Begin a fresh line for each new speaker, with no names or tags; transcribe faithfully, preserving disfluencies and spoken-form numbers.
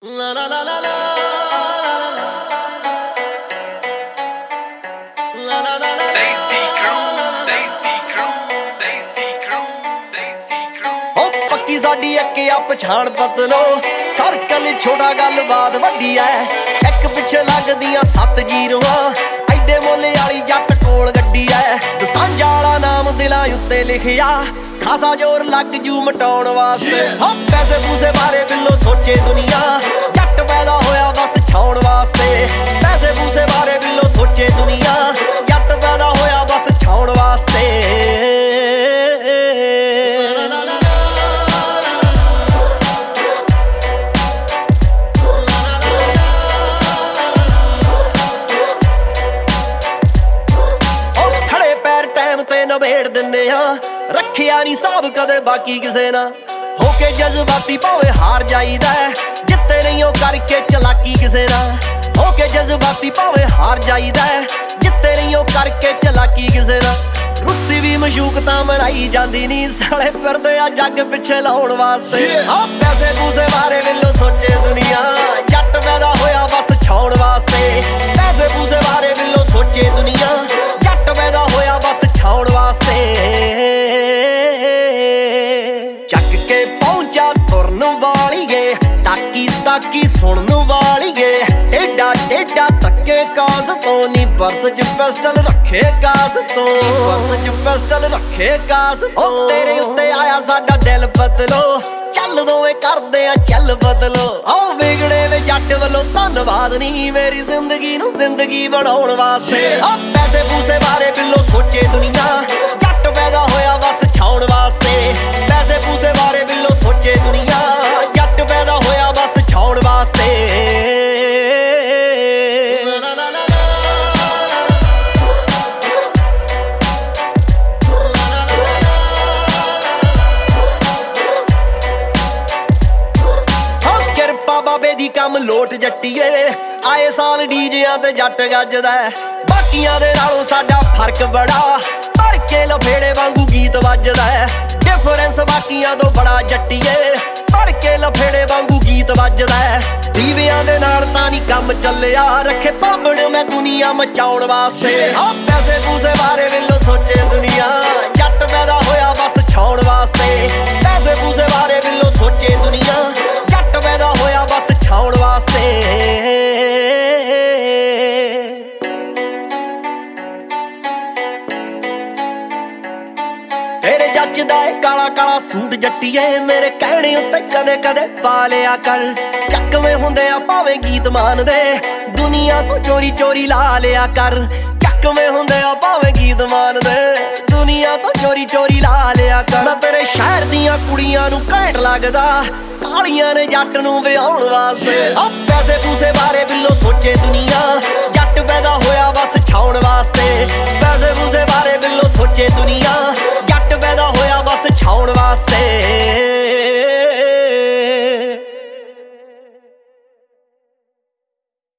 La la la la la la la la la
Desi crew, Desi crew, Desi crew, Desi crew.
ਹੋ ਪੱਕੀ ਸਾਡੀ ਇੱਕ ਆ ਪਛਾਣ ਬਦਲੋ ਸਰਕਲ ਛੋਟਾ ਗੱਲਬਾਤ ਵੱਡੀ ਐ ਇੱਕ ਪਿੱਛੇ ਲੱਗਦੀਆਂ ਸੱਤ ਜੀਰੋਆਂ ਐਡੇ ਮੋਲੇ ਵਾਲੀ ਜੱਟ ਕੋਲ ਗੱਡੀ ਐ ਦਸਾਂਝਾ ਵਾਲਾ ਨਾਮ ਦਿਲਾਂ ਉੱਤੇ ਲਿਖਿਆ ਖਾਸਾ ਜ਼ੋਰ ਲੱਗ ਜੂ ਮਟਾਉਣ ਵਾਸਤੇ ਹੋ ਪੈਸੇ ਪੂਸੇ ਬਾਰੇ ਬਿੱਲੋ ਸੋਚੇ ਦੁਨੀਆ ਜੱਟ ਪੈਦਾ ਹੋਇਆ ਬਸ ਛਾਉਣ ਵਾਸਤੇ ਪੈਸੇ ਪੂਸੇ ਬਾਰੇ ਬਿੱਲੋ ਸੋਚੇ ਦੁਨੀਆ ਜੱਟ ਪੈਦਾ ਹੋਇਆ ਬਸ ਛਾਉਣ ਵਾਸਤੇ ਨਵੇੜ ਦਿੰਨੇ ਆ ਰੱਖਿਆ ਨਹੀਂ ਸਾਬ ਕਦੇ ਬਾਕੀ ਕਿਸੇ ਨਾ ਹੋ ਕੇ ਜਜ਼ਬਾਤੀ ਭਾਵੇਂ ਹਾਰ ਜਾਈਦਾ ਜਿੱਤੇ ਨਹੀਂ ਉਹ ਕਰਕੇ ਚਲਾਕੀ ਕਿਸੇ ਨਾ ਹੋ ਕੇ ਜਜ਼ਬਾਤੀ ਭਾਵੇਂ ਹਾਰ ਜਾਈਦਾ ਜਿੱਤੇ ਨਹੀਂ ਉਹ ਕਰਕੇ ਚਲਾਕੀ ਕਿਸੇ ਨਾ ਰੁੱਸੀ ਵੀ ਮਸ਼ੂਕ ਤਾਂ ਮਨਾਈ ਜਾਂਦੀ ਨਹੀਂ ਸਾਲੇ ਫਿਰਦੇ ਆ ਜੱਗ ਪਿੱਛੇ ਲਾਉਣ ਵਾਸਤੇ ਆ ਪੈਸੇ ਪੂਸੇ ਬਾਰੇ ਬਿੱਲੋ ਸੋਚੇ ਦੁਨੀਆ ਜੱਟ ਪੈਦਾ ਹੋਇਆ ਬਸ ਛਾਉਣ ਵਾਸਤੇ ਪੈਸੇ ਪੂਸੇ ਬਾਰੇ ਬਿੱਲੋ ਸੋਚੇ ਦੁਨੀਆ ਜੱਟ ਪੈਦਾ ਹੋਇਆ ਬਸ ਛਾਉਣ ਵਾਸਤੇ ਚੱਕ ਕੇ ਪਹੁੰਚਾ ਤੁਰਨ ਵਾਲੀਏ ਤਾਕੀ ਤਾਕੀ ਸੁਣਨ ਵਾਲੀਏ ਏਡਾ ਏਡਾ ਤੱਕੇ ਕਾਸ ਤੋਂ ਨੀ ਪਰਸ ਚ ਪਿਸਟਲ ਰੱਖੇ ਕਾਸ ਤੋਂ ਪਰਸ ਚ ਪਿਸਟਲ ਰੱਖੇ ਕਾਸ ਤੋਂ ਉਹ ਤੇਰੇ ਉੱਤੇ ਆਇਆ ਸਾਡਾ ਦਿਲ ਬਦਲੋ ਚੱਲ ਦੋਵੇਂ ਕਰਦੇ ਆ ਚੱਲ ਬਦਲੋ ਆਓ ਵਿਗੜੇ ਵੇ ਜੱਟ ਵੱਲੋਂ ਧੰਨਵਾਦ ਨਹੀਂ ਮੇਰੀ ਜ਼ਿੰਦਗੀ ਨੂੰ ਜ਼ਿੰਦਗੀ ਬਣਾਉਣ ਵਾਸਤੇ ਆ ਪੈਸੇ ਪੂਸੇ ਬਾਰੇ ਬਿੱਲੋ ਸੋਚੇ ਦੁਨੀਆ ਜੱਟ ਪੈਦਾ ਹੋਇਆ ਬਸ ਛਾਉਣ ਵਾਸਤੇ ਪੈਸੇ ਪੂਸੇ ਬਾਰੇ ਬਿੱਲੋ ਸੋਚੇ ਦੁਨੀਆ ਜੱਟ ਪੈਦਾ ਹੋਇਆ ਬਸ ਛਾਉਣ ਵਾਸਤੇ ਬਾਬੇ ਦੀ ਕੰਮ ਲੋਟ ਜੱਟੀਏ ਆਏ ਸਾਲ ਡੀਜਿਆਂ ਤੇ ਜੱਟ ਗੱਜਦਾ ਬਾਕੀਆਂ ਦੇ ਨਾਲੋਂ ਸਾਡਾ ਫਰਕ ਬੜਾ ਭਰ ਕੇ ਲਫੇੜੇ ਵਾਂਗੂ ਗੀਤ ਵੱਜਦਾ ਡਿਫਰੈਂਸ ਬਾਕੀਆਂ ਤੋਂ ਬੜਾ ਜੱਟੀਏ ਭਰ ਕੇ ਲਫੇੜੇ ਵਾਂਗੂ ਗੀਤ ਵੱਜਦਾ ਦੀਵਿਆਂ ਦੇ ਨਾਲ ਤਾਂ ਨਹੀਂ ਕੰਮ ਚੱਲਿਆ ਰੱਖੇ ਭਾਂਬੜ ਮੈਂ ਦੁਨੀਆ ਮਚਾਉਣ ਵਾਸਤੇ ਆ ਪੈਸੇ ਪੂਸੇ ਬਾਰੇ ਬਿੱਲੋ ਸੋਚੇ ਦੁਨੀਆ ਜੱਟ ਪੈਦਾ ਹੋਇਆ ਬਸ ਛਾਉਣ ਵਾਸਤੇ ਪੈਸੇ ਪੂਸੇ ਬਾਰੇ ਬਿੱਲੋ ਸੋਚੇ ਦੁਨੀਆ ਜੱਟ ਪੈਦਾ ਹੋਇਆ ਬਸ ਛਾਉਣ ਵਾਸਤੇ ਤੇਰੇ ਜੱਚਦਾ ਏ ਕਾਲਾ ਕਾਲਾ ਸੂਟ ਜੱਟੀਏ ਮੇਰੇ ਕਹਿਣੇ ਉੱਤੇ ਕਦੇ ਕਦੇ ਪਾ ਲਿਆ ਕਰ ਚੱਕਵੇਂ ਹੁੰਦੇ ਆ ਭਾਵੇਂ ਗੀਤ ਮਾਨਦੇ ਦੁਨੀਆ ਤੋਂ ਚੋਰੀ ਚੋਰੀ ਲਾ ਲਿਆ ਕਰ ਚੱਕਵੇਂ ਹੁੰਦੇ ਆ ਭਾਵੇਂ ਗੀਤ ਮਾਨਦੇ ਦੁਨੀਆ ਤੋਂ ਚੋਰੀ ਚੋਰੀ ਲਾ ਲਿਆ ਕਰ ਮੈਂ ਤੇਰੇ ਸ਼ਹਿਰ ਦੀਆਂ ਕੁੜੀਆਂ ਨੂੰ ਘੈਂਟ ਲੱਗਦਾ ਕਾਲੀਆਂ ਨੇ ਜੱਟ ਨੂੰ ਵਿਆਹੁਣ ਵਾਸਤੇ